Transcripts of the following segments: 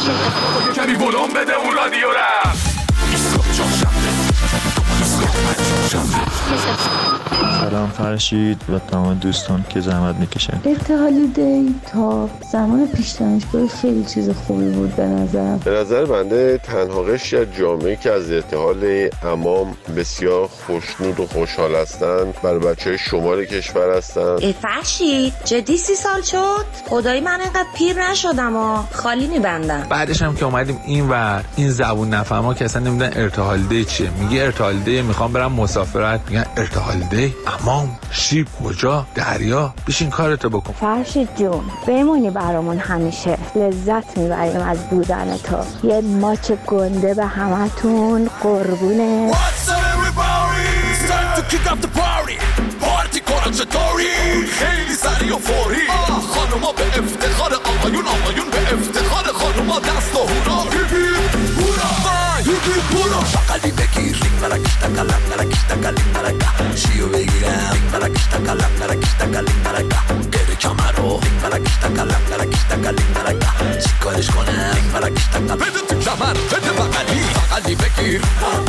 کمی ولوم بده اون رادیو را. سلام فرشید و تمام دوستان که زحمت میکشن. ارتحال دی تا زمان پیش دانشگاه خیلی چیز خوبی بود به نظرم. به نظر بنده تنها قشری از جامعه که از ارتحال امام بسیار خوشنود و خوشحال هستند بر بچه‌های شمال کشور هستند. فرشید جدی 30 سال شد؟ خدایی من اینقدر پیر نشدم و خالی میبندم. بعدش هم که اومدیم این زبون نفهما که اصلا نمیدونن ارتحال دی چیه. میگه ارتحال دی میخوام برم مسافرت، میگن ارتحال دی امام شیب کجا دریا، بشین کارتو بکن. فرشید جون بمونی برامون همیشه، لذت میبریم از بودن تو. یه ماچ گنده به همتون قربونه. خیلی سریع و فوری خانوما به افتخار آقایون به افتخار خانوما دست و هورا بقلی بگیر رینگ مرکشتا کلم نرکشتا کلیم مرکا شیو بگیرم رینگ مرکشتا کلم نرکشتا کلیم مرکا گره کمرو رینگ مرکشتا کلم نرکشتا کلیم مرکا چی کارش کنم رینگ مرکشتا کلم بده تو کمر بده بقلی بگیر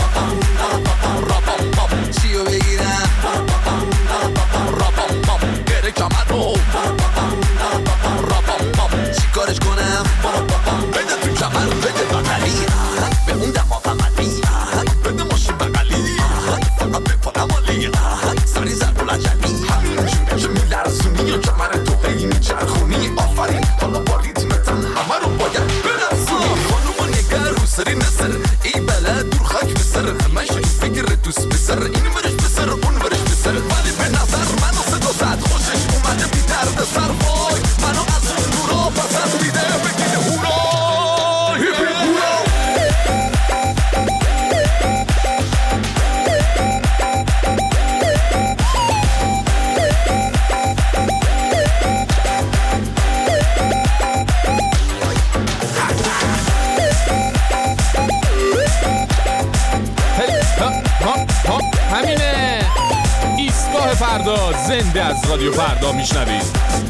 رابام بام شیو بگیرم رابام بام گره کمرو رابام بام چی کارش کنم بده تو کمر بده بقلی به اون دما فقطی بده ماشین بقلی فقط بپارم آلی سری زرد و لجنی که میلرزونی یا کمر تو هی چرخونی آفرین حالا با ریتمتن همه رو باید برسونی خانوما نگر رو سری نسر ای بلد دور خاک بسر همش فکر دوست بسر این ورش بسر اون ورش بسر ولی به نظر منو صدا زد خوشش اومده بی درد سر وای منو از اون دورا پس از دیده بگیده هورا هیپی هورا. همینه ایستگاه فردا زنده از رادیو فردا میشنوید.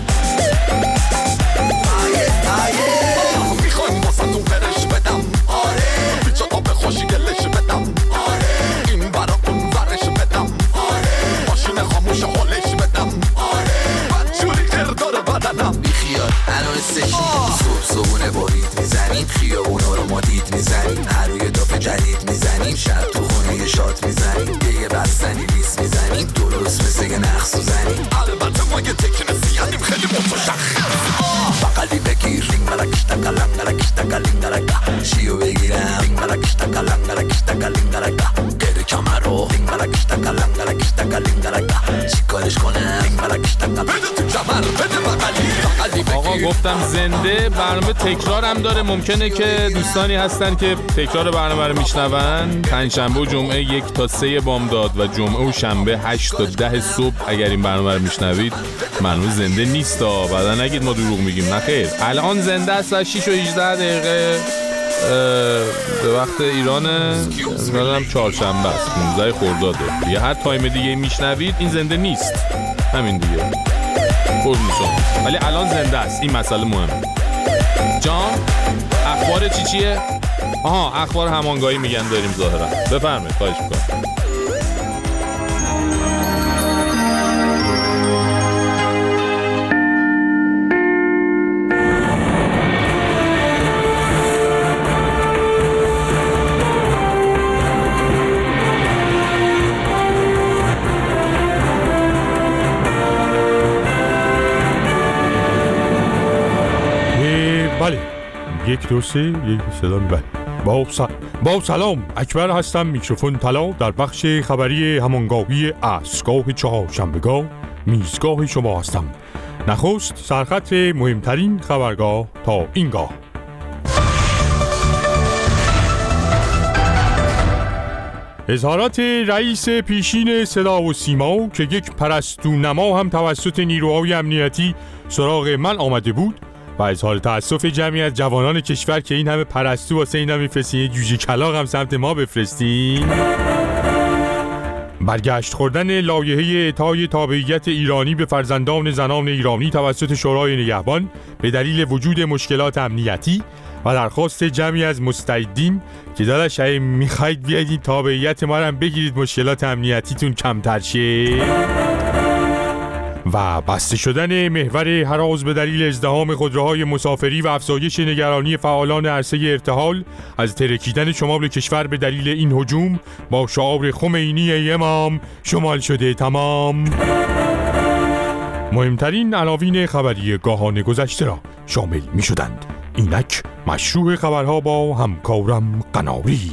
میخوایم واسه تو برش بدم آره بیچا تا به خوشی گلش بدم آره این برا اون ورش بدم آره ماشین خاموش حالش بدم آره بدجوری قردار بدنم بیخیال الان سشی صبحونه بارید میزنیم خیابونا رو ما دید میزنیم هر روی دافه جدید میزنیم شب تو خونه شات میزنیم یه بستنی بیس میزنیم درست مثل یه نقص زنیم البته ما یه تکنسیانیم خیلی متشخص بقلی بگیر رینگ مرکشتا کلم نرکشتا کلیم نرکا شیو بگیرم رینگ مرکشتا کلم نرکشتا کلیم نرکا گره کمرو رینگ مرکشتا کلم نرکشتا کلیم نرکا چی کارش کنم رینگ مرکشتا کلم بده تو کمر بده بقلی بگیر. آقا گفتم زنده برنامه تکرار هم داره. ممکنه که دوستانی هستن که تکرار برنامه رو میشنون پنجشنبه و جمعه 1 تا 3 بامداد و جمعه و شنبه 8 تا 10 صبح اگر این برنامه رو میشنوید برنامه زنده نیست بعدا نگید ما دروغ میگیم. نخیر الان زنده است از 6 و 18 دقیقه به وقت ایران مثلا چهارشنبه است 15 خرداده. یه هر تایم دیگه میشنوید این زنده نیست همین دیگه شما. ولی الان زنده است این مسئله مهمه. جان اخبار چیه؟ آها اخبار همانگاهی میگن داریم ظاهرا. بفرمایید خواهش میکنم. بله 1 2 3 1 صدا میبره. با سلام اکبر هستم. میکروفون طلا در بخش خبری همانگاهی ایستگاه چهارشنبهگاه میزگاه شما هستم. نخست سرخط مهمترین خبرگاه تا اینگاه. اظهارات رئیس پیشین صدا و سیما که یک پرستو نما هم توسط نیروهای امنیتی سراغ من آمده بود و اظهار تأسف جمعی از جوانان کشور که این همه پرستو واسه اینا میفرستین یه جوجه کلاغ هم سمت ما بفرستین. برگشت خوردن لایحه اعطای تابعیت ایرانی به فرزندان زنان ایرانی توسط شورای نگهبان به دلیل وجود مشکلات امنیتی و درخواست جمعی از مستعدین که داداش اگه میخواید بیاید این تابعیت ما رو هم بگیرید مشکلات امنیتیتون کمتر شه. و بسته شدن محور هراز به دلیل ازدحام خودروهای مسافری و افزایش نگرانی فعالان عرصه ارتحال از ترکیدن شمال کشور به دلیل این هجوم با شعار خمینی ای امام شمال شده تمام. مهمترین عناوین خبری گاهان گذشته را شامل می شدند. اینک مشروع خبرها با همکارم قناری.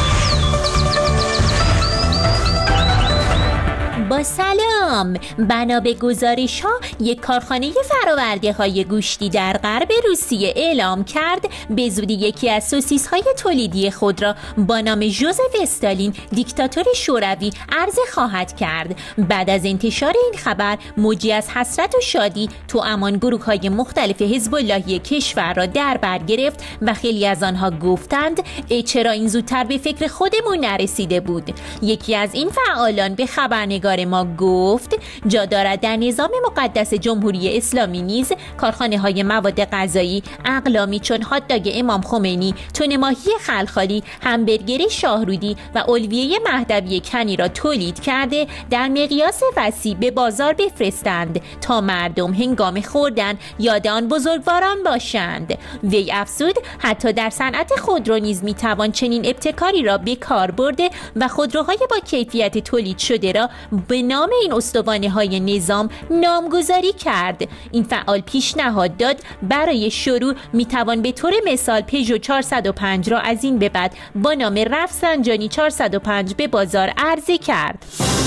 با سلام. بنا به گزارش ها یک کارخانه فراورده های گوشتی در غرب روسیه اعلام کرد به زودی یکی از سوسیس های تولیدی خود را با نام ژوزف استالین دیکتاتور شوروی عرضه خواهد کرد. بعد از انتشار این خبر موجی از حسرت و شادی توامان گروه های مختلف حزب اللهی کشور را در بر گرفت و خیلی از آنها گفتند چرا این زودتر به فکر خودمون نرسیده بود. یکی از این فعالان به خبرنگار ما گفت جا دارد در نظام مقدس جمهوری اسلامی نیز کارخانه های مواد غذایی اقلامی چون هات‌داگ امام خمینی، تن ماهی خلخالی، همبرگر شاهرودی و الویه مهدوی کنی را تولید کرده در مقیاس وسیع به بازار بفرستند تا مردم هنگام خوردن یاد آن بزرگواران باشند. وی افزود حتی در صنعت خودرو نیز میتوان چنین ابتکاری را به کار برده و خودروهای با کیفیت تولید شده را به نام این استوانه‌های نظام نامگذاری کرد. این فعال پیشنهاد داد برای شروع میتوان به طور مثال پژو 405 را از این به بعد با نام رفسنجانی 405 به بازار عرضه کرد.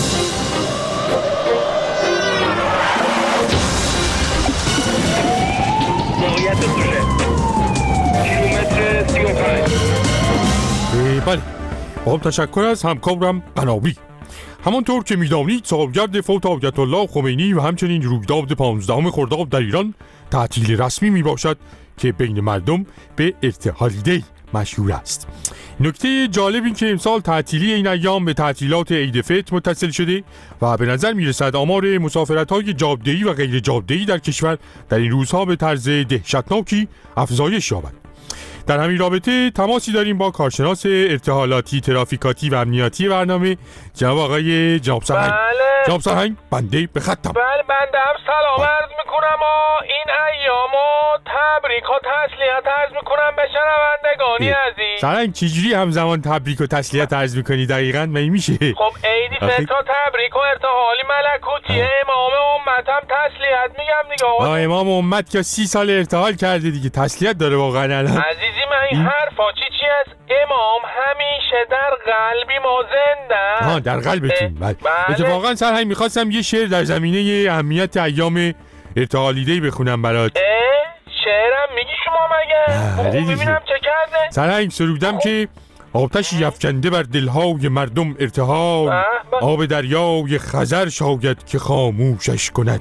بله، خب تشکر از همکارم قناری. همانطور که می‌دانید سالگرد فوت آیت الله خمینی و همچنین رویداد 15 خرداد در ایران تعطیل رسمی میباشد که بین مردم به ارتحال دی مشهور است. نکته جالب این که امسال تعطیلی این ایام به تعطیلات عید فطر متصل شده و به نظر میرسد آمار مسافرت‌های جاده‌ای و غیر جاده‌ای در کشور در این روزها به طرز دهشتناکی افزایش یابد. در همین رابطه تماسی داریم با کارشناس ارتحالاتی، ترافیکاتی و امنیتی برنامه جناب آقای جناب سرهنگ. بله. جناب سرهنگ بنده به خطم. بله بنده هم سلام عرض میکنم این ایامو تبریک و تسلیت عرض میکنم به شنوندگانی عزیز. سرهنگ چجوری همزمان تبریک و تسلیت عرض میکنی دقیقاً میشه؟ خب عیدی فطر تبریک و ارتحالی ملکوتی امام امتم تسلیت میگم دیگه آقا. امام امت که 30 سال ارتحال کرده دیگه تسلیت داره واقعا الان. عزیزی من این حرفا چی است؟ امام همیشه در قلبی ما زنده. در قلبتون. بله. اتفاقا سرهنگ میخواستم یه شعر در زمینه اهمیت ایام ارتحالی دی بخونم برات. شعرم میگی شما مگه؟ ببینم چه کرده؟ سرهنگ سرودم که آتشی افکنده بر دلهای مردم ارتحال، آب دریای خزر شاید که خاموشش کند.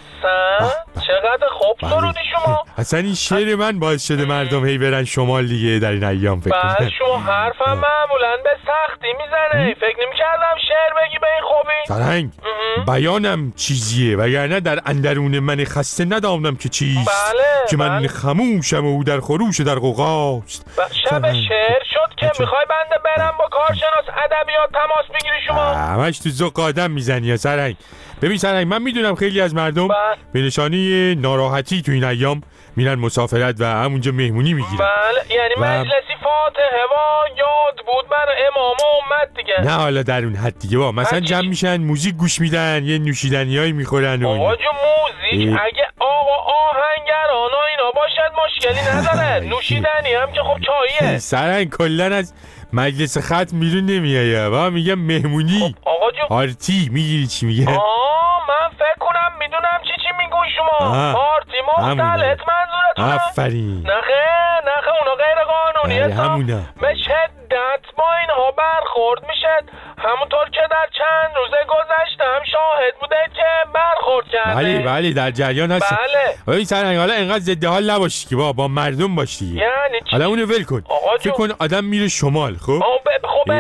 چقدر خوب سرودی شما. اصلا این شعر من باعث شده مردم هی برن شمال دیگه در این ایام فکر کنم. بله شما حرفم معمولا به سختی میزنه. فکر نمی‌کردم شعر بگی به این خوبی. سرهنگ بیانم چیزیه وگرنه در اندرون من خسته ندانم که چیست. که من خموشم و در خروش در غوغاست. شب شعر شد که میخوای بنده برم با کارشناس ادبیات تماس بگیری شما. همش تو ذوق آدم میزنی یا سرهنگ. ببین سرهنگ من میدونم خیلی از مردم به نشانی ناراحتی تو این ایام میرن مسافرت و همونجا مهمونی میگیرن. بله یعنی مجلسی فاتحه و یاد بود برای امام امت دیگه. نه حالا در اون حد دیگه مثلا جمع میشن موزیک گوش میدن یه نوشیدنیایی میخورن. آقا جو موزیک اگه آقا آهنگران و اینا باشد مشکلی نداره. نوشیدنی هم که خب چاییه. سرهنگ کلن از مجلس ختم بیرون نمیایه و میگم مهمونی. آقا جو پارتی میگیری چی میگه؟ من فکر کنم میدونم چی میگوی شما. پارتی مختلط منظورتونه؟ آفرین. نخه اونا غیر قانونیه. همونا به شدت با اینها برخورد میشد. همونطور که در چند روز گذشته هم شاهد بوده که برخورد کرده. بله در جریان هست. بله سرهنگ حالا انقدر ضد حال نباشی که با مردم باشی. یعنی حالا اونو ول کن. فکر کن آدم میره شمال. خب بردش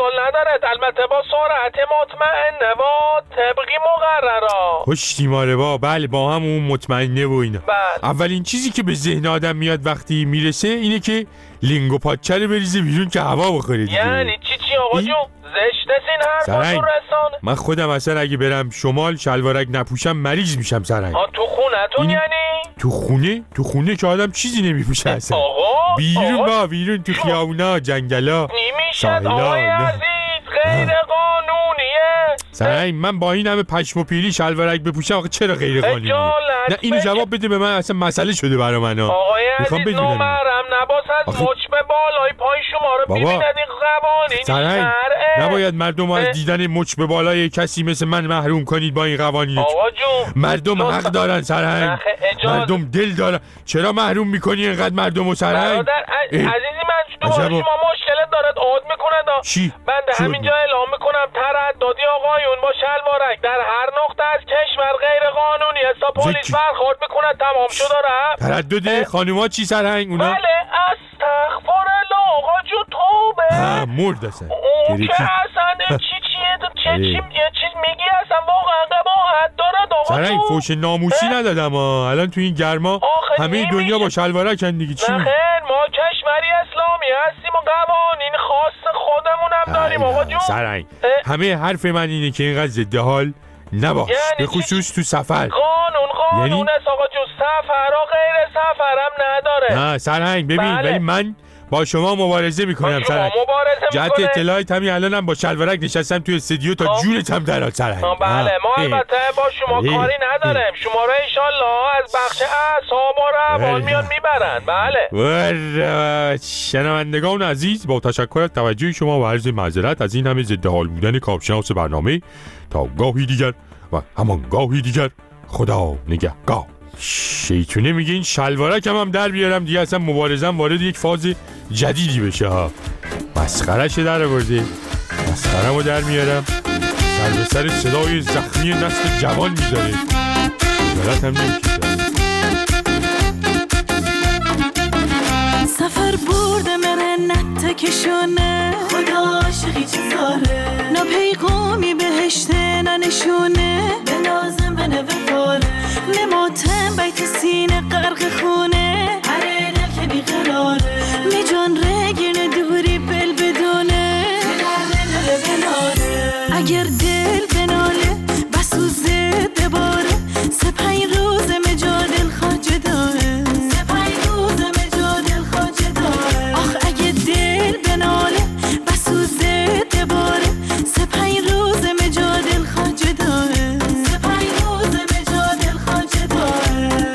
اشکال نداره، البته با سرعت مطمئنه و طبقی مقررا. پشتیماره بله با هم اون مطمئنه و اینا. بله. اولین چیزی که به ذهن آدم میاد وقتی میرسه اینه که لینگو پاچه رو بریزه بیرون که هوا بخوره دیگه. یعنی چی آقا جون؟ زشته سین حرفا تو رسانه. من خودم اصلا اگه برم شمال شلوارک نپوشم مریض میشم سرنگ. تو خونتون یعنی؟ تو خونه که آدم چیزی نمیپوشه اصلا. آقا بیرون تو خیابونا جنگلا نمیشد آقای عزیز، غیر قانونیه. سرنگ من با این همه پشم و پیلی شلوارک بپوشم آقا چرا غیر قانونیه؟ نه اینو جواب بده به من، اصلا مسئله شده برای من. آقای عزیز نمرم نباسد مچ به بالای پای شما رو ببیند، این قوانین سرنگ نباید مردم از دیدن مچ به بالای کسی مثل من محروم کنید با این قوانین. آقا جون مردم حق دارن سرنگ، مردم دل دارن، چرا محروم میکنی اینقدر مردم و سرنگ؟ عزیزی من تو شما مشکلت دارد عاد میکنه چی؟ بنده همینجا اعلام میکنم ترددی آقایون با شلوارک در هر نقطه از کشور غیر قانونی است. پلیس برخورد میکنه، تمام شده رفت. تردد خانوما چی سرنگ اونا؟ بله استغفر الله آقا جون توبه. مرد اصلا اون که اصلا چیه یه چیز میگی اصلا واقعا قباحت دارد آقا سرنگ فوش ناموسی ندادم الان تو این گرما همه دنیا با شلوارکن دیگه. چی؟ ما کشوری اسلامی هستیم و قوانین خاص خودمونم داریم آقا جون. سرنگ همه حرف من اینه که اینقدر ضد حال نباش، به خصوص تو سفر. قانون است آقا جون، سفر و غیر سفرم نداره. نه سرنگ ببین ولی من با شما مبارزه میکنم سرنگ. جهت اطلاعات همین الانم با شلوارک نشستم توی استودیو تا جونتم درآد سرنگ. بله ما البته با شما کاری نداریم، شما رو انشالله از بخش اعصاب و روان میان میبرن. بله شنوندگان عزیز با تشکر از توجه شما و عرض معذرت از این همه ضد حال بودن کارشناس برنامه. تا گاهی دیگر و همان گاهی دیگر، خدا نگهدار. شیطونه میگه این شلوارک هم در بیارم دیگه، اصلا مبارزم وارد یک فاز جدیدی بشه ها. مسخره‌ش در آورده، مسخره‌مو در میارم، سر به سر صدای زخمی نسل جوان میذاره. غلط هم نمیشه. سفر برده مرنت کشونه، خدا عاشقی چیزاره، نه پیغامی بهشته نه نشونه، به نازم به نوفاره، نماتم بیت سینه غرق خونه، هره دل که بیقراره، می جان رگین دوری بل بدونه، دل بناره، اگر دل بناله بسوزه دباره، سپای روز مجادل خاجه داره، سپای روز مجادل خاجه داره، آخ اگه دل بناله بسوزه دباره، سپای روز مجادل خاجه داره، سپای روز مجادل خاجه داره.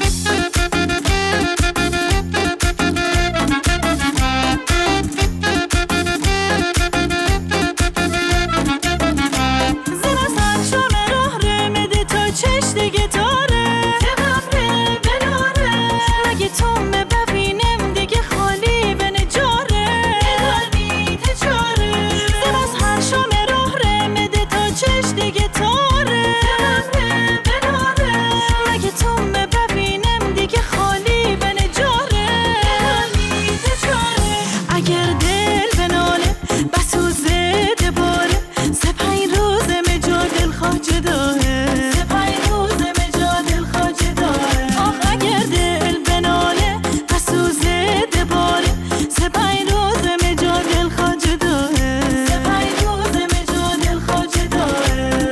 زن سرشون راه رمده تا چش دیگه داره، تبره بناره، مگه توم ببینم دیگه خالی به نجاره، داری تجاره، زن سرشون راه رمده تا چش دیگه داره، تبره بناره، مگه توم ببینم دیگه خالی به نجاره، داری تجاره، اگر دل بناله بسوزه دباره، سپای روز مجادل خاجه داره، سپای روز مجادل خاجه داره، آخ اگر دل بناله بسوزه دباره، سپای روز مجادل خاجه داره، سپای روز مجادل خاجه داره.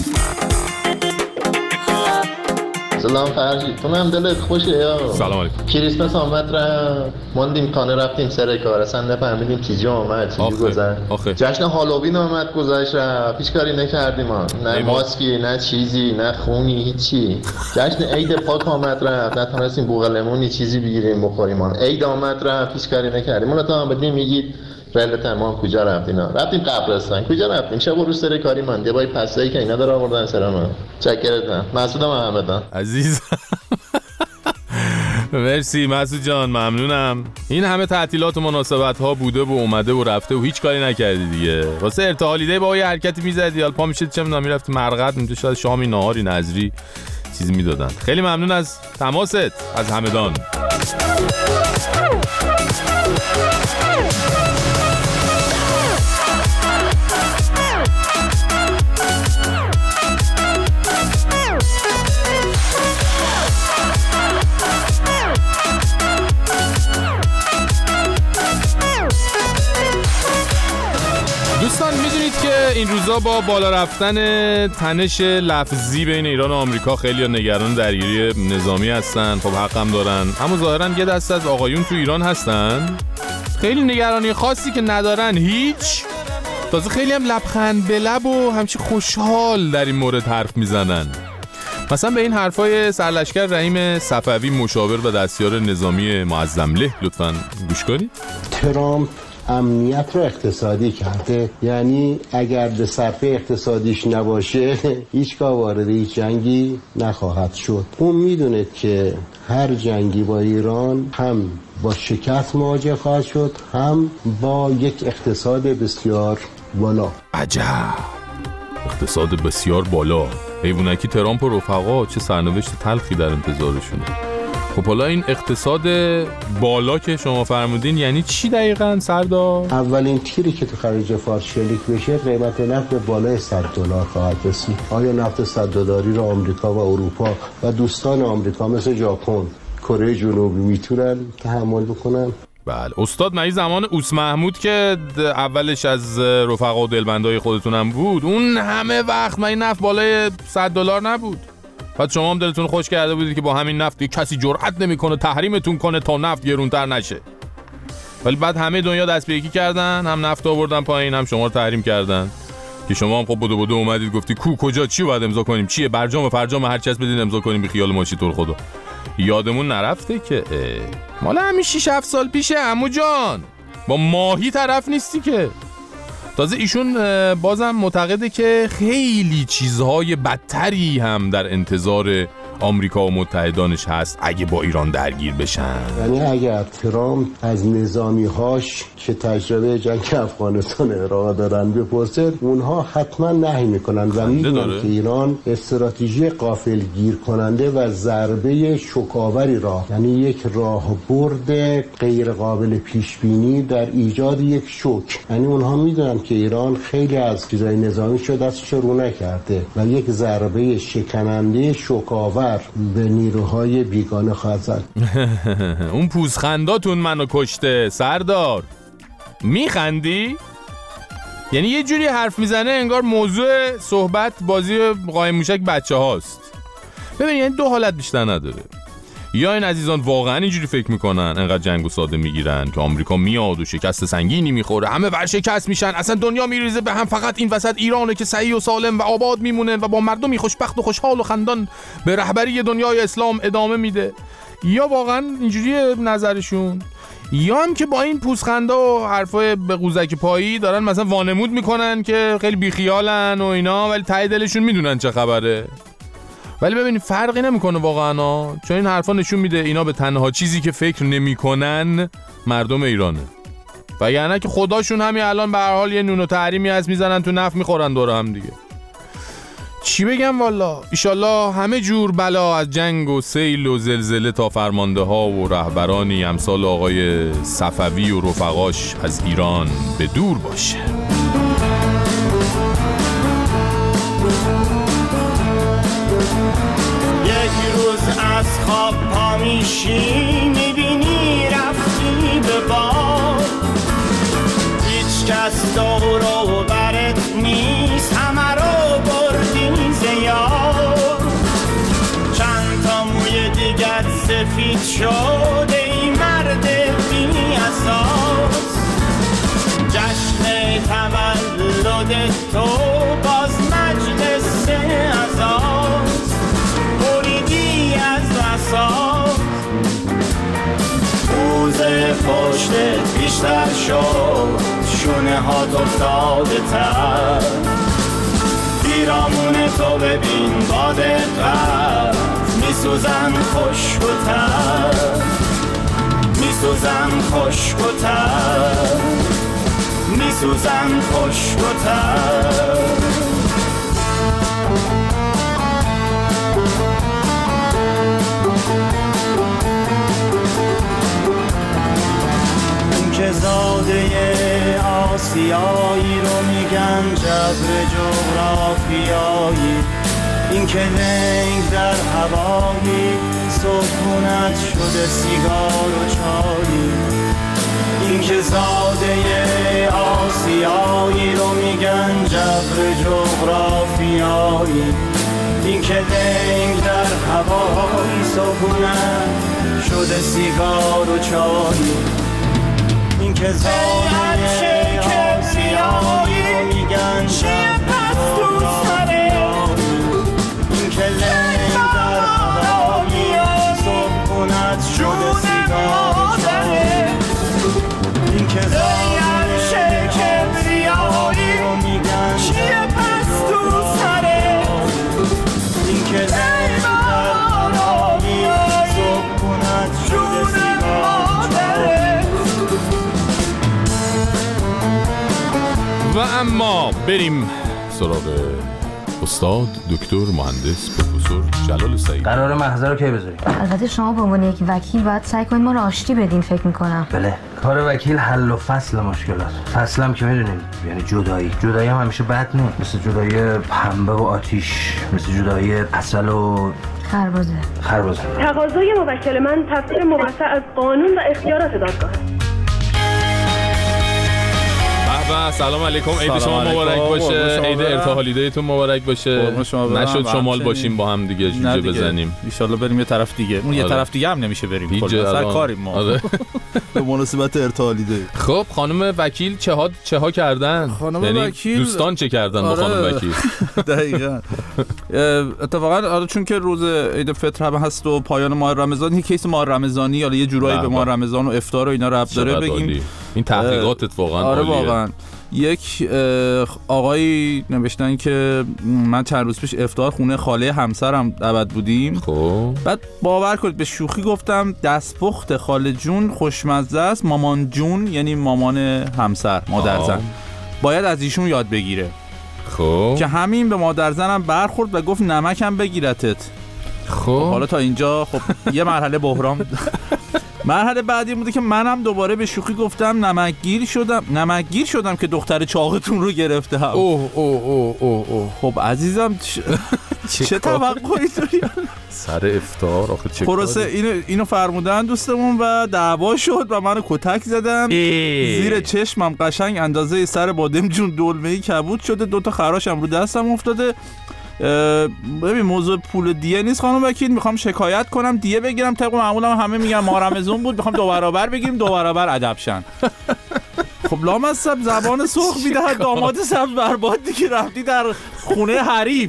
سلام فرشید، تو هم دلت خوشه یا؟ سلام علیکم. کریسمس آمد ماندیم خانه رفتیم سر کار، اصلا نفهمیدیم چیزی آمد چیزی گذشت. جشن هالووین آمد گذشت رفت، هیچ کاری نکردیم ما، نه ماسکی نه چیزی نه خونی هیچی. جشن عید پاک آمد رفت، نتونستیم بوغلمونی چیزی بگیریم بخوریم. عید آمد رفت هیچ کاری نکردیم. اون تا هم بدیم میگید رلت ما کجا رفتیم؟ رفتیم قبرستان. کجا رفتیم؟ شب و روز سر کاری من دیبای پستایی که اینا داره آوردن سر من. چکرتم. مسعود محمدان عزیز. مرسی مسعود جان، ممنونم. این همه تعطیلات و مناسبت ها بوده و اومده و رفته و هیچ کاری نکردی دیگه. واسه ارتحالیده با یه حرکتی میزدی، حالا پا میشد چه میدونم میرفتی مرقد، اونجا شاید شامی نهاری نظری چیزی میدادن. خیلی ممنون از تماست از همدان. این روزا با بالا رفتن تنش لفظی بین ایران و آمریکا خیلی نگران درگیری نظامی هستن. خب حق هم دارن، اما ظاهرا یه دست از آقایون تو ایران هستن خیلی نگرانی خاصی که ندارن هیچ، تازه خیلی هم لبخند به لب و همچی خوشحال در این مورد حرف میزنن. مثلا به این حرفای سرلشکر رحیم صفوی مشاور و دستیار نظامی معظمله لطفاً گوش کنید. ترامپ امنیت رو اقتصادی کرده، یعنی اگر به صرفه اقتصادیش نباشه هیچگاه وارد هیچ جنگی نخواهد شد. اون میدونه که هر جنگی با ایران هم با شکست مواجه خواهد شد، هم با یک اقتصاد بسیار بالا. عجب، اقتصاد بسیار بالا. حیوانکی ترامپ و رفقا چه سرنوشت تلخی در انتظارشونه. خب حالا این اقتصاد بالا که شما فرمودین یعنی چی دقیقاً سردار؟ اولین تیری که تو خلیج فارس شلیک بشه قیمت نفت به بالای $100 خواهد رسید. آیا نفت $100 رو آمریکا و اروپا و دوستان آمریکا مثل ژاپن، کره جنوبی میتونن تحمل بکنن؟ بله استاد، من زمان اوس محمود که اولش از رفقا و دلبندای خودتونم بود، اون همه وقت من نفت بالای $100 نبود. بعد شما هم دلتون خوش کرده بودید که با همین نفت کسی جرئت نمیکنه تحریمتون کنه تا نفت گرونتر نشه. ولی بعد همه دنیا دست به یکی کردن، هم نفت آوردن پایین، هم شما رو تحریم کردن که شما هم خب بدو اومدید گفتی کو کجا چی باید امضا کنیم، چیه برجام فرجام هر چی هست بدین امضا کنیم، بی خیال ماشی طور خدا. یادمون نرفته که مال همین 6-7 سال پیشه عمو جان، با ماهی طرف نیستی که. تازه ایشون بازم معتقده که خیلی چیزهای بدتری هم در انتظار آمریکا و متحدانش هست اگه با ایران درگیر بشن. یعنی اگر ترامپ از نظامی‌هاش که تجربه جنگ افغانستان عراق دارن بپرسه، اونها حتما نهی میکنن و میدونن که ایران استراتژی غافلگیر کننده و ضربه شوک‌آوری را، یعنی یک راهبرد غیر قابل پیش بینی در ایجاد یک شوک، یعنی اونها میدونن که ایران خیلی از چیزای نظامی شده دستش رو نکرده و یک ضربه شکننده شوک‌آور به نیروهای بیگانه خواهد زد. اون پوزخنداتون منو کشته سردار. میخندی؟ یعنی یه جوری حرف میزنه انگار موضوع صحبت بازی قایم موشک بچه هاست. ببین یعنی دو حالت بیشتر نداره، یا این عزیزان واقعا اینجوری فکر میکنن انقدر جنگو ساده میگیرن که آمریکا میاد و شکست سنگینی میخوره، همه ورشکست میشن، اصلا دنیا میریزه به هم، فقط این وسط ایرانه که صحیح و سالم و آباد میمونه و با مردمی خوشبخت و خوشحال و خندان به رهبری دنیای اسلام ادامه میده. یا واقعا اینجوری نظرشون، یا هم که با این پوزخنده و حرفای به قوزک پایی دارن مثلا وانمود میکنن که خیلی بیخیالن و اینا، ولی ته دلشون میدونن چه خبره. ولی ببینید فرقی نمیکنه واقعا، چون این حرفا نشون میده اینا به تنها چیزی که فکر نمیکنن مردم ایرانه، وگرنه که خداشون همین الان به هر حال یه نون و تحریمی هست میزنن تو نفت میخورن دور هم دیگه. چی بگم والا، ایشالله همه جور بلا از جنگ و سیل و زلزله تا فرمانده ها و رهبرانی امثال آقای صفوی و رفقاش از ایران به دور باشه. یک روز از خواب پا میشی میبینی رفتی به بار، هیچ کس دور و برت نیست، همه رو بردی زیار، چند تا موی دیگر سفید شده ای مرد بی اساس، جشن تولد تو باز مجلس عزاست، بریدی از وساط، روز پشتت بیشتر شد، شونه ها افتاده تر، پیرامون تو ببین با دقت، میسوزن خشک و تر، میسوزن خشک و تر، میسوزن خشک و تر. که زاده آسیایی رو میگن جبر جغرافیایی، این که لنگ در هوایی سکونت شده سیگار و چایی، این که زاده آسیایی رو میگن جبر جغرافیایی. این که دنگ در هوایی سکونت شده سیگار و چایی. این که زاده آسیایی رو میگن جبر جغرافیایی. این که دنگ در هوایی سکونت شده سیگار و چایی. این که زاده کبریایی رو میگن چیه پس تو سره. این که دنگ در هوایی سکونت شده سیگار و چایی. و اما بریم سراغ استاد دکتر مهندس پروفسور جلال سعید. قرار محضر رو کی بذاریم؟ البته شما به عنوان یک وکیل باید سعی کنید ما رو آشتی بدین فکر میکنم. بله، کار وکیل حل و فصل مشکلات. فصل هم که میدونیم یعنی جدایی هم همیشه بد نیست، مثل جدایی پنبه و آتیش، مثل جدایی عسل و خربزه. تقاضای موکل من تفسیر موسع از قانون و اختیارات دادگاه. و سلام علیکم، عید شما مبارک باشه، عید ارتحالیده‌تون مبارک باشه. نشد شمال باشیم با هم دیگه جوجه بزنیم، ان شاءالله بریم یه طرف دیگه. اون یه طرف دیگه هم نمیشه بریم، کلا سر کاریم ما به مناسبت ارتحالیده. خب خانم وکیل چه ها کردن؟ یعنی وکیل دوستان چه کردن با خانم وکیل؟ دقیقاً اتفاقا چون که روز عید فطر هم هست و پایان ماه رمضان، یک کیس ماه رمضانی حالا یه جورایی به ماه رمضان و افطار و اینا ربط داره بگیم. این تحقیقاتت واقعا واقعا یک آقایی نوشتن که من چند روز پیش افطار خونه خاله همسرم دعوت بودیم. خب بعد باور کنید به شوخی گفتم دستپخت خاله جون خوشمزه است، مامان جون یعنی مامان همسر مادرزن باید از ایشون یاد بگیره. خب که همین به مادرزنم برخورد و گفت نمکم بگیرتت. خب حالا تا اینجا خب یه مرحله بحران. مرحله بعدی بوده که منم دوباره به شوخی گفتم نمکگیر شدم که دختر چاقتون رو گرفته هم. اوه خب عزیزم چه توقعی داری؟ سر افطار آخه چه خلاصه اینو فرمودن دوستمون و دعوا شد و منو کتک زدن. زیر چشمم قشنگ اندازه سر بادم جون دلمه‌ای کبود شده، 2 تا خراشم رو دستم افتاده. ببین موضوع پول دیه نیست خانم وکیل، میخوام شکایت کنم دیه بگیرم. طبق معمولم همه میگن ما رمضان بود، میخوام 2 برابر بگیریم 2 برابر ادب شن. خب لامصب زبان سرخ میدهد داماد سبز برباد دیگه، رفتی در خونه حریف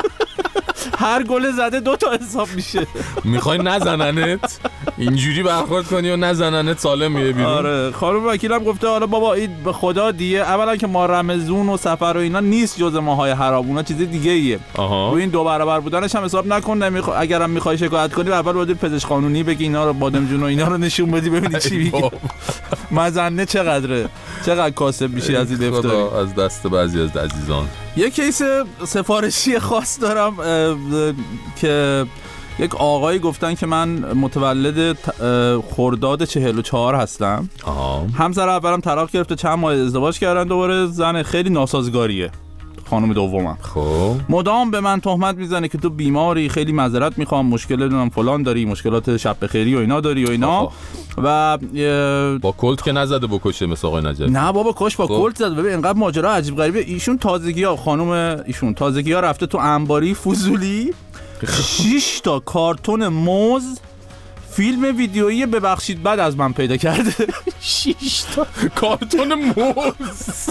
هر گل زده 2 تا حساب میشه. میخوای نزننت اینجوری برخورد کنی و نزننت سالم میره بیرون. آره خانم وکیلم گفته حالا بابا عید به خدا دیگه اولا که ما رمضان و سفر و اینا نیست جز ماهای حرام، اونا چیز دیگه ایه. رو این 2 برابر بودنش هم حساب نکن. اگرم میخوای شکایت کنی اول باید پزشک قانونی بگی اینا رو بادم جون و اینا رو نشون بدی ببینی چی میگه. مزنه چقدره، چقدر کاسب میشی از این افطاری. از دست بعضی از عزیزان. یک کیس سفارشی خاص دارم که یک آقایی گفتن که من متولد خرداد 44 هستم. همسر اولم طلاق گرفته، چند ماه ازدواج کردن، دوباره زن خیلی ناسازگاریه خانم دومم. خب مدام به من تهمت میزنه که تو بیماری، خیلی معذرت میخوام، مشکل دارم فلان داری، مشکلات شب بخیری و اینا داری و اینا. و با کلت که نزده بکشه مثل آقای نجفی. نه بابا کاش با کلت زد. ببین اینقدر ماجرا عجیب غریبه. ایشون تازگی‌ها رفته تو انباری فضولی 6 تا کارتون موز فیلم ویدیویی ببخشید بعد از من پیدا کرده. 6 تا کارتون موز.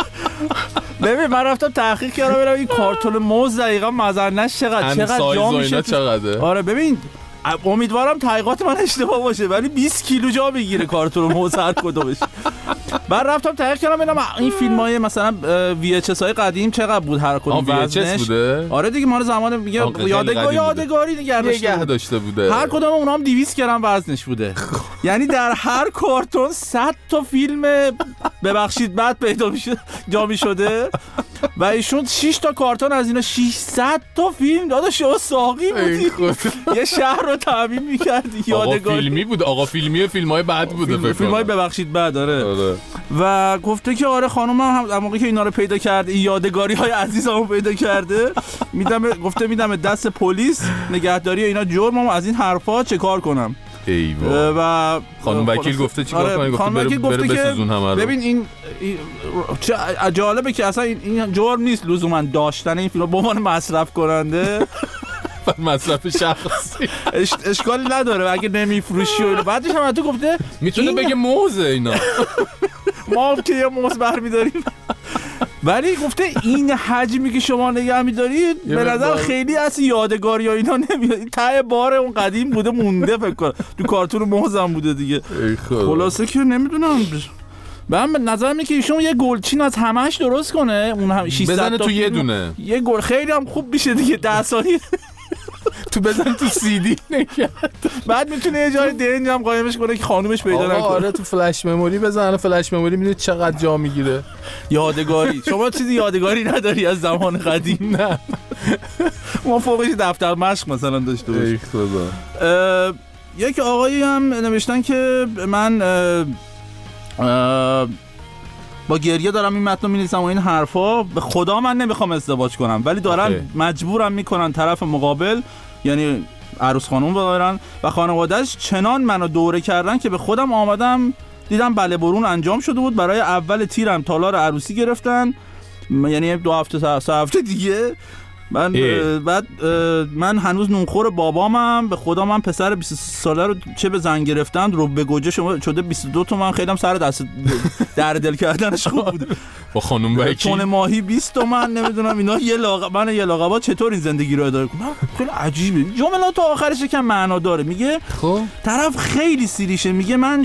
ببین من رفتم تحقیق کردم ببینم این کارتون موز دقیقاً مزنش چقدر جا میشه. آره ببین امیدوارم تحقیقات من اشتباه باشه ولی 20 کیلو جا میگیره کارتون موز هر کدومش. بعد رفتم تحقیق کردم ببینم این فیلم‌های مثلا VHS های قدیم چقدر بود هر کدوم وزنش. بوده؟ آره دیگه مال زمان میگه یادگاری نگه داشته بوده. هر کدوم اونها هم 200 گرم وزنش بوده. یعنی در هر کارتون 100 تا فیلم ببخشید بعد پیدا میشه جا میشده و ایشون 6 تا کارتون از اینا 600 تا فیلم داداش ساقی بودی. یه شهر رو تامین می‌کردی یادگاری. آقا فیلمی بود، آقا فیلمیه، فیلم‌های بعد بوده، فیلم‌های ببخشید بعد. آره. و گفته که آره خانومم هم موقعی که اینا رو پیدا کرده، این یادگاری‌های عزیزمو پیدا کرده، میدم دست پلیس نگهداری اینا جرمم از این حرفا چه کار کنم. و خانم وکیل گفته چیکار کنه؟ گفته بره بسوزون همه رو. ببین این چه جالبه که اصلا این جرم نیست لزوما داشتن این فیلم به عنوان مصرف کننده مصرف شخصی اشکالی نداره اگه نمیفروشی و بعدش هم تو گفته میتونه بگه موزه اینا ما که یه موز برمی‌داریم ولی گفته این حجمی که شما نگه می‌دارید به نظر خیلی از یادگاری ها اینا نمیاد. ته بار اون قدیم بوده مونده فکر کنم تو کارتون موزم بوده دیگه. خلاصه که نمیدونم من نظرم اینه که ایشون یه گلچین از همش درست کنه اون هم 600 بزنه تو یه دونه یه گل خیلی هم خوب میشه دیگه 10 ثانیه تو بزن تو سی دی نکرد بعد میتونه یه جای دنج هم قایمش کنه که خانومش پیدا نکنه. آره تو فلش مموری بزن. فلش مموری میدونی چقدر جا میگیره. یادگاری شما چیزی یادگاری نداری از زمان قدیم؟ نه ما فوقش دفتر مشق مثلا داشته باشیم. یک آقایی هم نوشتن که من با گریه دارم این متن رو می‌نویسم و این حرفا به خدا من نمیخوام ازدواج کنم ولی دارن مجبورم میکنن طرف مقابل یعنی عروس خانم دارن و خانواده‌اش چنان منو دوره کردن که به خودم آمدم دیدم بله برون انجام شده بود. برای اول تیرم تالار عروسی گرفتن یعنی 2 هفته 3 هفته دیگه بعد من هنوز نونخور بابامم به خدا من پسر 23 ساله رو چه به زن گرفتن رو به گوجه شده 22 تومن خیلی هم سر دست در دل کردنش خوب بود با خانم وکیل تون ماهی 20 تومن نمیدونم اینا من یه لاغبا چطور این زندگی رو اداره کنم. خیلی عجیبه جملات آخرش یکم معنا داره. میگه طرف خیلی سیریشه میگه من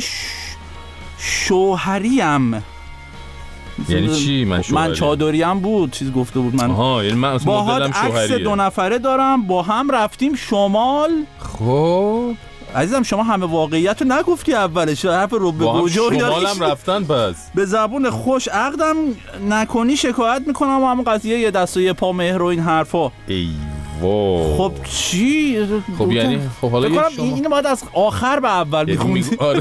شوهریم یعنی چی؟ من چادریم بود چیز گفته بود من یعنی من باهات عکس 2 نفره دارم با هم رفتیم شمال. خب عزیزم شما همه واقعیت رو نگفتی اولش حرف رو به گوجه شمالم رفتن پس به زبون خوش عقدم نکنی شکایت میکنم و همون قضیه یه دست و یه پا مهر و این حرفا. وای خب چی؟ خب یعنی خب حالا اینو باید از آخر به اول میخوندی.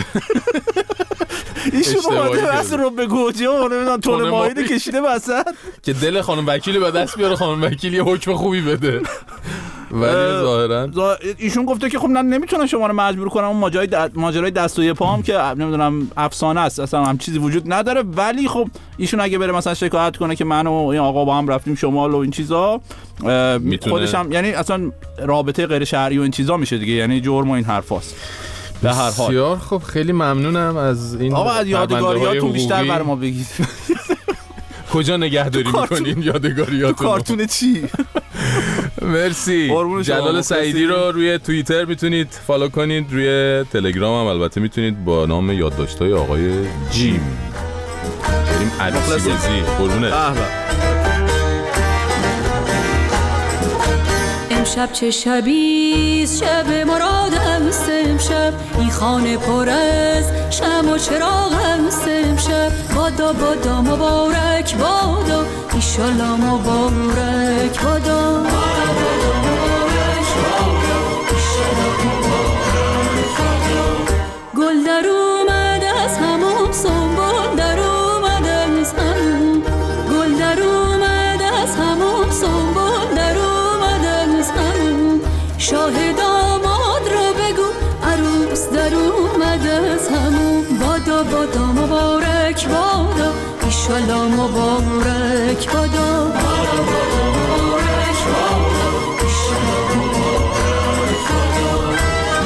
ایشون اومده بس رو به گوجه و نمیدونم تون ماهیده کشیده وسط که دل خانم وکیل به دست بیاره خانم وکیل یه حکم خوبی بده. ولی ظاهرا ایشون گفته که خب من نمیتونم شما رو مجبور کنم اون ماجرای دست و یه پام که نمیدونم افسانه است اصلا هم چیزی وجود نداره. ولی خب ایشون اگه بره مثلا شکایت کنه که من و این آقا با هم رفتیم شمال و این چیزا خودش هم یعنی اصلا رابطه غیر شرعی و این چیزا میشه دیگه یعنی جرم و این حرفاست. به هر حال بسیار خب خیلی ممنونم از این آقا از یادگاریاتون بیشتر بر ما بگید. کجا نگهداری میکنین یادگاریاتون؟ تو کارتون چی؟ مرسی. جلال سعیدی رو روی توییتر میتونید فالو کنید، روی تلگرام هم البته میتونید با نام یادداشت‌های آقای جیم. بریم عروسی بازی. قربونه. امشب چه شبیست شب مرادم است امشب این خانه پر از شمع و چراغم است امشب بادا بادا مبارک بادا ایشالله مبارک بادا گل در اومد از همون سنبول در اومد از همون گل در اومد از همون سنبول در اومد از همون شاهد آماد رو بگو عروس در اومد از همون بادا بادا مبارک بادا ایشالله مبارک بادا بادا بادا مبارک بادا ایشالله مبارک بادا.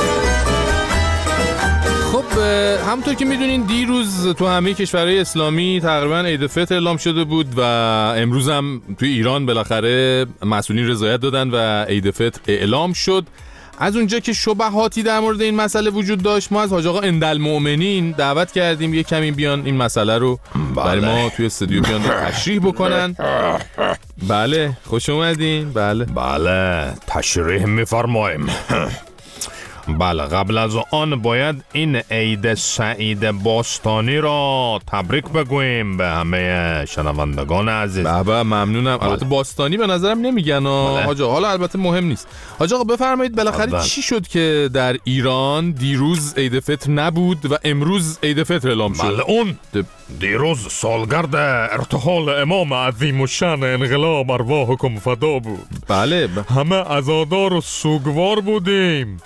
خب همونطور که میدونین دیروز تو همه کشورهای اسلامی تقریبا عید فطر اعلام شده بود و امروز هم تو ایران بالاخره مسئولین رضایت دادن و عید فطر اعلام شد. از اونجا که شبهاتی در مورد این مسئله وجود داشت ما از حاج آقا اندالمؤمنین دعوت کردیم یه کمی بیان این مسئله رو برای ما توی استودیو بیان تشریح بکنن. بله خوش اومدین. بله تشریح میفرماییم. بله قبل از آن باید این عید سعید باستانی را تبریک بگوییم به همه شنوندگان عزیز. بابا ممنونم. البته باستانی به نظرم نمیگن حاج آقا. حالا البته مهم نیست. حاج آقا بفرمایید بالاخره چی شد که در ایران دیروز عید فطر نبود و امروز عید فطر اعلام شد؟ بله اون دیروز سالگرد ارتحال امام عظیم الشأن انقلاب ارواحکم فدا بود. بله همه عزادار و سوگوار بودیم.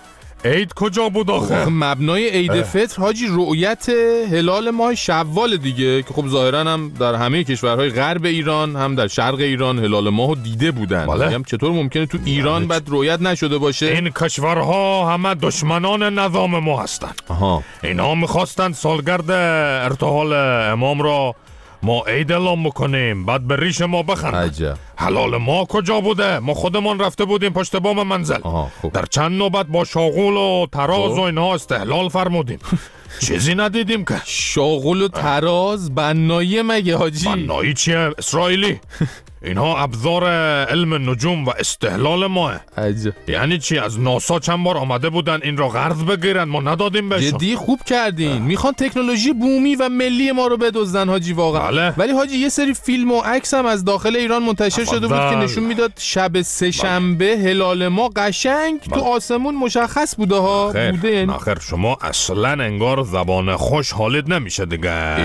عید کجا بود آخه؟ مبنای عید فطر حاجی رؤیت هلال ماه شوال دیگه که خب ظاهرا هم در همه کشورهای غرب ایران هم در شرق ایران هلال ماهو دیده بودن. میگم چطور ممکنه تو ایران بعد رؤیت نشده باشه؟ این کشورها همه دشمنان نظام ما هستن. اینا میخواستن سالگرد ارتحال امام را ما عید اعلام بکنیم بعد به ریش ما بخندن. حلال ما کجا بوده؟ ما خودمان رفته بودیم پشت بام منزل. در چند نوبت با شاغول و تراز و اینها استحلال فرمودیم. چیزی ندیدیم که. شاغول و تراز بنایی مگه حاجی؟ بنایی چیه؟ اسرائیلی. اینها ابزار علم نجوم و استحلال ماه. یعنی چی؟ از ناسا چند بار آمده بودن این را قرض بگیرن ما ندادیم بهشون. جدی خوب کردین. میخوان تکنولوژی بومی و ملی ما رو بدزدن حاجی واقعا. ولی حاجی یه سری فیلم و عکس هم از داخل ایران منتشر شده بود که نشون میداد شب سه‌شنبه هلال ما قشنگ تو آسمون مشخص بوده ها. بوده. آخر شما اصلا انگار زبان خوش حالت نمیشه دیگه.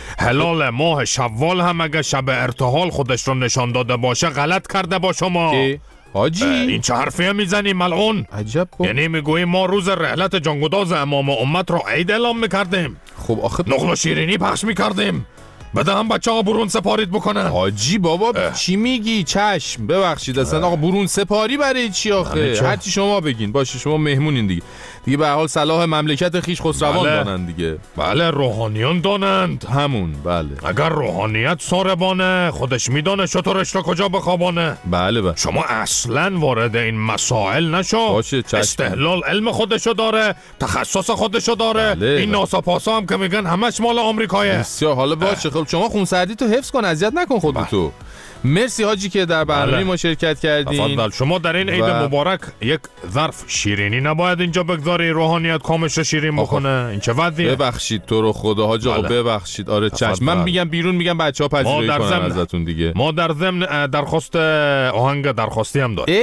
هلال ماه شوال هم اگه شب ارتحال خودش رو نشان داده باشه غلط کرده با شما. حاجی این چه حرفی میزنی ملعون؟ عجب. یعنی میگویی ما روز رحلت جانگداز امام امت رو عید اعلام میکردیم. خب آخه نخل و شیرینی پخش میکردیم. بده هم بچه ها برون سپارید بکنن. حاجی بابا چی میگی؟ چشم ببخشید اصلا آقا برون سپاری برای چی آخه؟ هرچی شما بگین باشه شما مهمونین دیگه به حال صلاح مملکت خیش خسروان دانند دیگه. بله روحانیون دانند همون. بله اگر روحانیت ساربانه خودش میدانه شطورش را کجا بخوابانه. بله شما اصلا وارد این مسائل نشو. باشه چشم. استحلال علم خودشو داره تخصص خودشو داره. این ناسا پاسا هم که میگن همش مال آمریکایه. بسیار حالا باشه خب شما خونسردی تو حفظ کن اذیت نکن خودتو. مرسی حاجی که در برنامه ما شرکت کردین. تفضل. شما در این عید مبارک یک ظرف شیرینی نباید اینجا بگذاری روحانیت کامش رو شیرین بکنه. این چه وضعیه؟ ببخشید تو رو خدا حاجی آقا ببخشید. آره چشم. من میگم بیرون میگم بچه‌ها پذیرایی کنن ازتون دیگه. ما در ضمن درخواست آهنگ درخواستی هم داریم.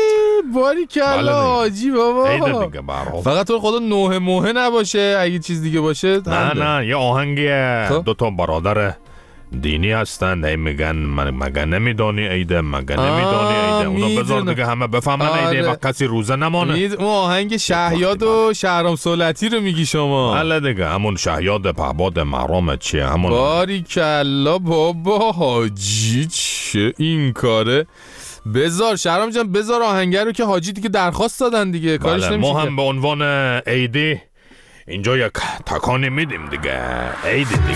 باریکلا حاجی بابا. فقط تو خدا نوه نباشه اگه چیز دیگه باشه. نه یه آهنگی دو تا برادر دینی هستن هی میگن مگه نمیدانی عیده مگه نمیدانی عیده. اونا بذار دیگه همه بفهمن عیده و کسی روزه نمانه. اون آهنگ شهیاد و شهرام سولتی رو میگی شما؟ بله دیگه همون شهیاد پهباد محرام چیه همون. باریکلا بابا حاجی چه این کاره. بذار شهرام جان بذار آهنگر رو که حاجی دیگه درخواست دادن دیگه. کارش نمیشه. ما هم به عنوان عیدی اینجا یک تکانی میدیم دیگه. عید دیگه.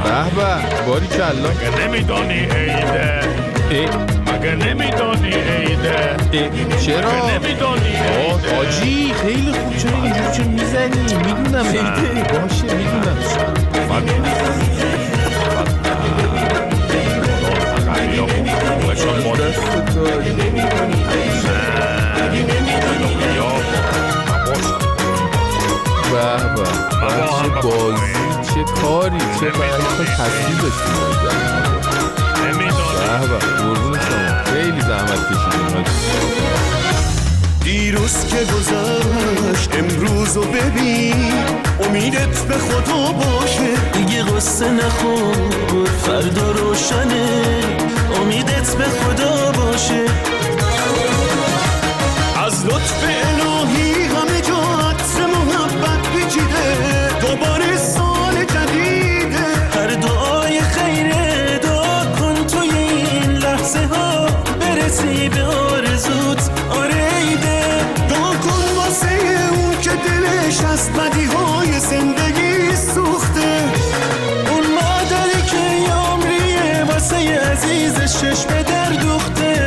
به باریکلا. مگه نمیدانی عیده مگه نمیدانی عیده چرا؟ مگه نمیدانی عیده حاجی خیلی خوب. چرا اینجوری چرا میزنی؟ میدونم عیده باشه میدونم. چه بازی چه کاری چه برای تصویر داشتیم قربون شما خیلی زحمت کشیدیم. دیروز که گذشت امروز رو ببین امیدت به خدا باشه دیگه قصه نخور فردا روشنه امیدت به خدا باشه از لطف الهی همه جا عطر محبت پیچیده دوباره سال جدیده هر دعای خیره دعا کن توی این لحظه ها برسی به آرزوت آریده دعا کن واسه اون که دلش از بدی های زندگی سوخته اون مادری که عمریه واسه عزیزش چشم در دوخته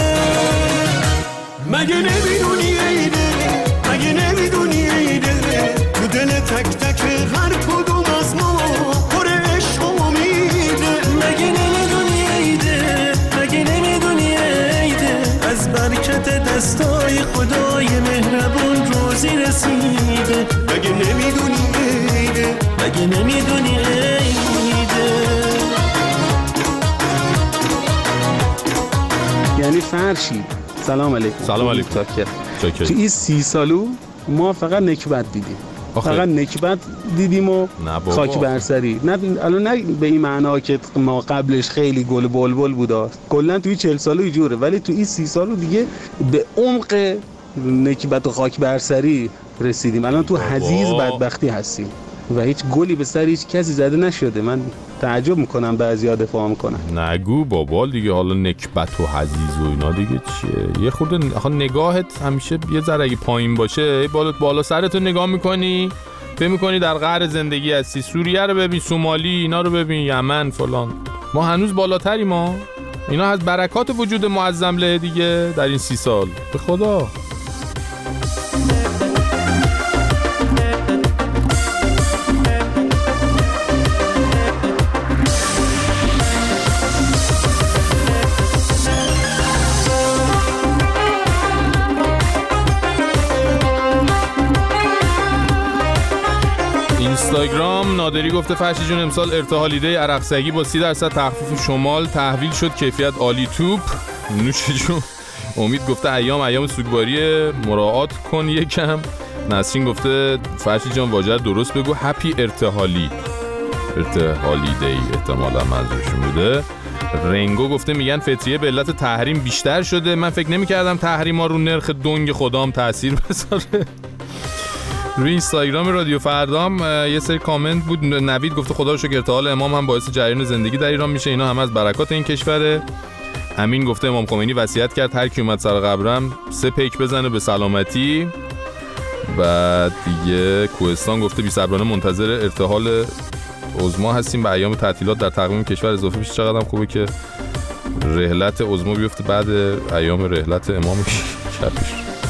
مگه نمیدونی عیده مگه نمیدونی عیده تو دل تک تک هر کدوم از ما پر عشق و امیده مگه نمیدونی عیده مگه نمیدونی عیده از برکت دستای خدای مهربون روزی رسیده مگه نمیدونی عیده مگه نمیدونی عیده. یعنی فرشید سلام علیکم. سلام علیکم. تو این 30 سالو ما فقط نکبت دیدیم. فقط نکبت دیدیم و خاک برسری. نه الان نه به این معنا که ما قبلش خیلی گل بلبل بود. کلا توی 40 سالو اینجوره ولی تو این 30 سالو دیگه به عمق نکبت و خاک برسری رسیدیم. الان تو حضیض بدبختی هستیم و هیچ گلی به سر هیچ کسی زده نشده. من تعجب میکنم بعضیا دفاع میکنن. نگو بابا دیگه، حالا نکبت و حضیض و اینا دیگه چیه؟ یه خورده آخه نگاهت همیشه یه ذره اگه پایین باشه، بالا سرتو نگاه میکنی فکر میکنی در قعر زندگی هستی. سوریه رو ببین، سومالی اینا رو ببین، یمن فلان. ما هنوز بالاتریم. ما اینا از برکات وجود معظم له دیگه در این 30 سال. به خدا اینستاگرام نادری گفته فرشی جون امسال ارتحالیده عرقسگی با 30% تخفیف شمال تحویل شد، کیفیت عالی توپ نوش جون. امید گفته ایام سوگواری مراعات کن یکم. نسرین گفته فرشی جان واژه درست بگو، هپی ارتحالی دی احتمالا منظورشون بوده. رنگو گفته میگن فطریه به علت تحریم بیشتر شده، من فکر نمی‌کردم تحریم ها رو نرخ دنگ خدام تاثیر بذاره. روی اینستاگرام رادیو فردام یه سری کامنت بود. نوید گفته خدا رو شکر ارتحال امام هم باعث جریان زندگی در ایران میشه، اینا هم از برکات این کشوره. امین گفته امام خمینی وصیت کرد هر کی اومد سر قبرم 3 پیک بزنه به سلامتی. بعد دیگه کوهستان گفته بی‌صبرانه منتظر ارتحال عظما هستیم، به ایام تعطیلات در تقویم کشور اضافه بشه. چقدر خوبه که رحلت عظما بیفته بعد ایام رحلت امام کفیش.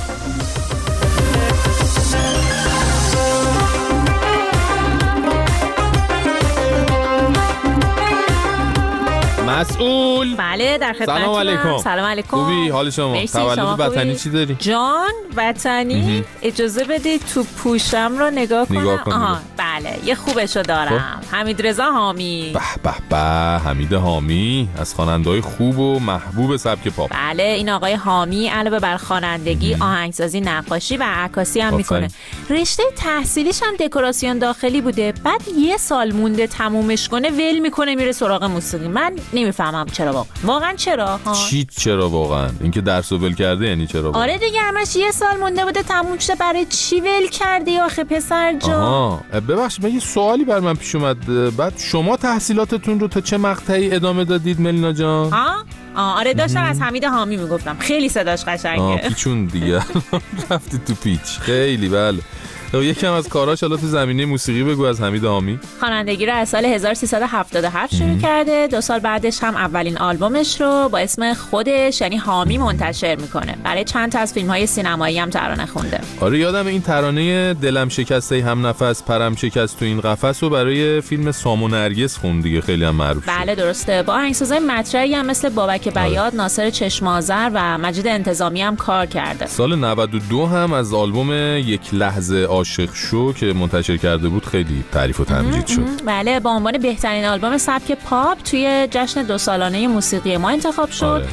مسئول. بله در خدمتتونم. سلام علیکم. سلام علیکم. خوبی؟ حال شما؟ تولد وطنی چی داری؟ جان وطنی اجازه بدید تو پوشم رو نگاه کنم. آها بله یه خوبشو دارم. حمیدرضا حامی. به حمید حامی از خواننده‌های خوب و محبوب سبک پاپ. بله این آقای حامی علاوه بر خوانندگی، آهنگسازی، نقاشی و عکاسی هم میکنه. رشته تحصیلیش هم دکوراسیون داخلی بوده. بعد یه سال مونده تمومش کنه ول میکنه میره سراغ موسیقی. من نمیفهمم چرا واقعا چرا چرا واقعا اینکه درسو ول کرده یعنی چرا واقعا؟ آره دیگه همش یه سال مونده بوده تموم شه، برای چی ول کردی آخه پسر جان؟ ببخشید من یه سوالی بر من پیش اومد. بعد شما تحصیلاتتون رو تا چه مقطعی ادامه دادید ملینا جان؟ آره داشتم از حمید حامی میگفتم، خیلی صداش قشنگه. پیچون دیگه رفتی تو پیچ خیلی. بله یکم از کاراش حالا تو زمینه موسیقی بگو از حمید حامی. خوانندگی رو از سال 1377 شروع کرده. 2 سال بعدش هم اولین آلبومش رو با اسم خودش یعنی حامی منتشر میکنه. برای چند تا از فیلم‌های سینمایی هم ترانه خونده. آره یادم این ترانه دلم شکسته هم نفس پرم شکست تو این قفس رو برای فیلم سام و نرگس خوند دیگه، خیلی هم معروف. بله درسته. با آهنگسازای مطرحی هم مثل بابک بیاد، ناصر چشم‌آذر و مجید انتظامی هم کار کرده. سال 92 هم از آلبوم یک لحظه عاشق شو که منتشر کرده بود خیلی تعریف و تمجید شد. بله با عنوان بهترین آلبوم سبک پاپ توی جشن 2 سالانه موسیقی ما انتخاب شد.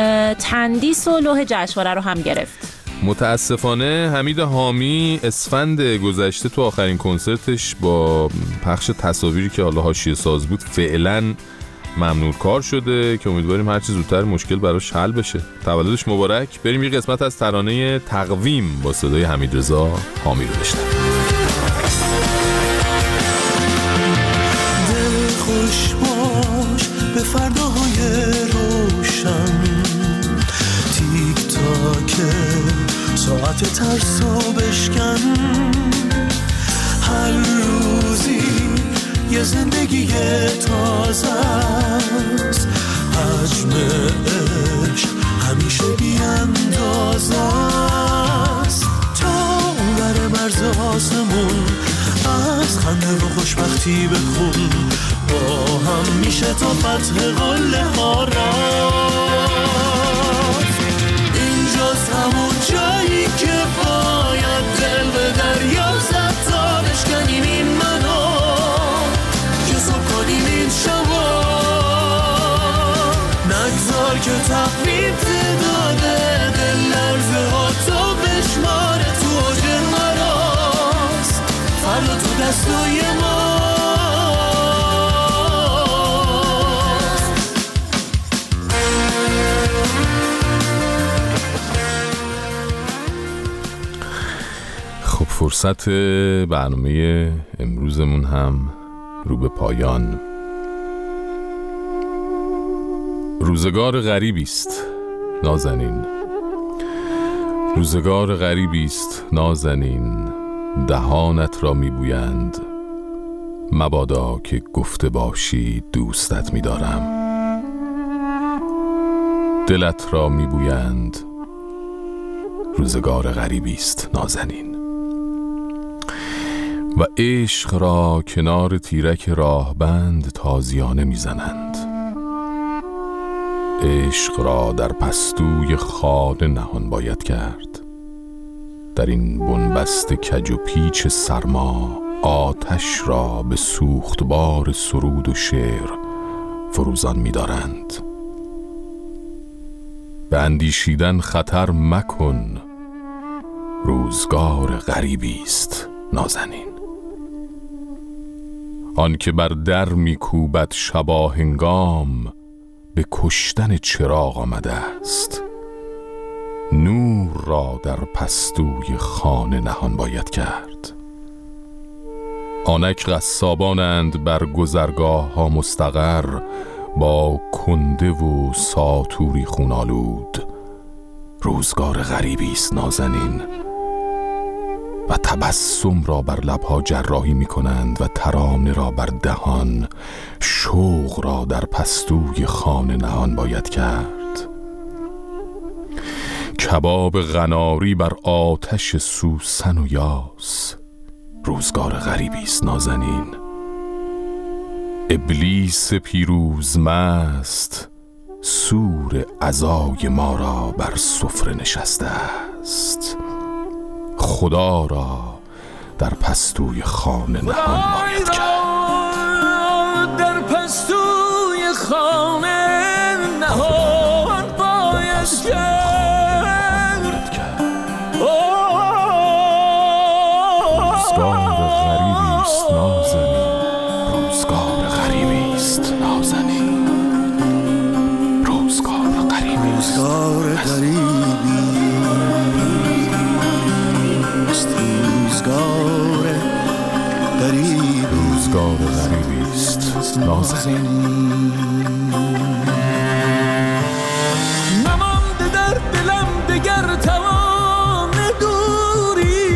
تندیس و لوح جشنواره رو هم گرفت. متاسفانه حمید حامی اسفند گذشته تو آخرین کنسرتش با پخش تصاویری که حالا حاشیه ساز بود فعلا ممنوع کار شده که امیدواریم هر چه زودتر مشکل براش حل بشه. تولدش مبارک. بریم یه قسمت از ترانه تقویم با صدای حمیدرضا حامی رو بشنویم. دل خوش باش به فرداهای روشن، تیک تاک ساعت ترسو بشکن، هر روزی یه زندگی تازه است، حجم عشق همیشه بی‌اندازه است، تا اونور مرز آسمون از خنده و خوشبختی بخون، با هم میشه تا فتح قله ها رفت. اینجاست همون جایی که باید دل به دریا زد تا بشکنیم این منو که صبح کنیم این شبا، نگذار که تقویم تعداده دل لرزه ها تو بشماره، تو اوج مراست فردا تو دستای ما. فرصت برنامه امروزمون هم رو به پایان. روزگار غریبی است نازنین، روزگار غریبی است نازنین، دهانت را میبویند مبادا که گفته باشی دوستت می‌دارم. دلت را میبویند روزگار غریبی است نازنین، و عشق را کنار تیرک راهبند تازیانه میزنند. عشق را در پستوی خانه نهان باید کرد. در این بنبست کج و پیچ سرما آتش را به سوختبار سرود و شعر فروزان می‌دارند. به اندیشیدن خطر مکن، روزگار غریبی است نازنین. آن که بر در می‌کوبد شباهنگام، به کشتن چراغ آمده است. نور را در پستوی خانه نهان باید کرد. آنک قصابانند بر گذرگاه ها مستقر، با کنده و ساطوری خونالود. روزگار غریبی است نازنین، و تبسم را بر لبها جراحی می کنند و ترانه را بر دهان. شوق را در پستوی خانه نهان باید کرد. کباب غناری بر آتش سوسن و یاس. روزگار غریبی است نازنین. ابلیس پیروز مست، سور عزای ما را بر سفره نشسته است. خدا را در پستوی خانه نهان باید کرد. در پستوی خانه نهان باید کرد. روزگار غریبی است نازنین، روزگار غریبی است نازنین، روزگار غریبی است، روزگار غریبی است، روزگار غریبی، روزگار غریبی است نازنین. نمانده در دلم دگر توان دوری،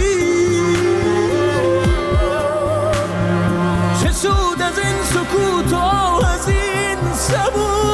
چه سود از این سکوت و از این صبوری.